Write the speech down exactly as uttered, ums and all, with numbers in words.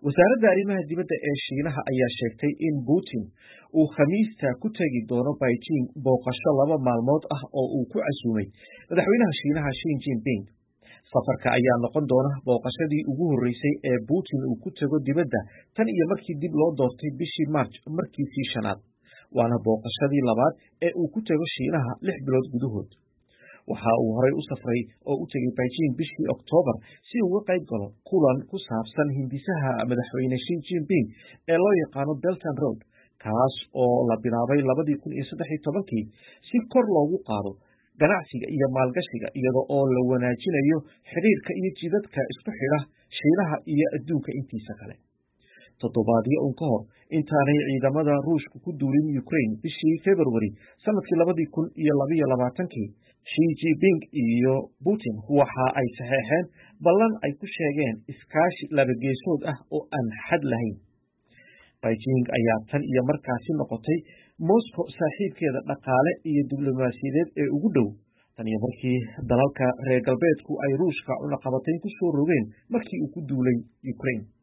wasaaradda arrimaha dibadda ee Shiinaha ayaa sheegtay in Putin uu Khamiista ku tagi doono Beijing booqasho laba maalmood ah oo uu ku casuumay madaxweynaha Shiinaha Xi Jinping. Safarka ayaa noqon doona booqashadii ugu horeysay ee Putin uu ku tago dibadda tan iyo markii dib loo doortay bishii March markiisii shanaad, waana booqashadii labaad ee uu ku tago Shiinaha lix bilood gudahood. Waxa uu horey u safray oo u tegay Beijing bishii Oktoobar si uu uga qayb galo kulan ku saabsan hindisaha madaxweyne Xi Jinping ee loo yaqaano Belt and Road, kaas oo la bilaabay labadii kun iyo saddex iyo tobankii si kor loogu qaado ganacsiga iyo maalgashiga iyada oo la wanaajinayo xiriirka iyo jidadka isku xidha Shiinaha iyo adduunka intiisa kale. Toddobaadyo un ka hor intaanay ciidamada Ruushka ku duulin Ukraine bishii February sanadkii labadii kun iyo laba iyo labaatankii, Xi Jinping iyo Putin waxa ay saxeexeen ballan ay ku sheegeen iskaashi laba geesood ah oo aan xad lahayn. Beijing ayaa tan iyo markaasi noqotay Moscow saaxiibkeeda dhaqaale iyo diblomaasiyadeed ee ugu dhow, tan iyo markii dalalka reer galbeedku ay Ruushka cunaqabatayn ku soo rogeen markii uu ku duulay Ukraine.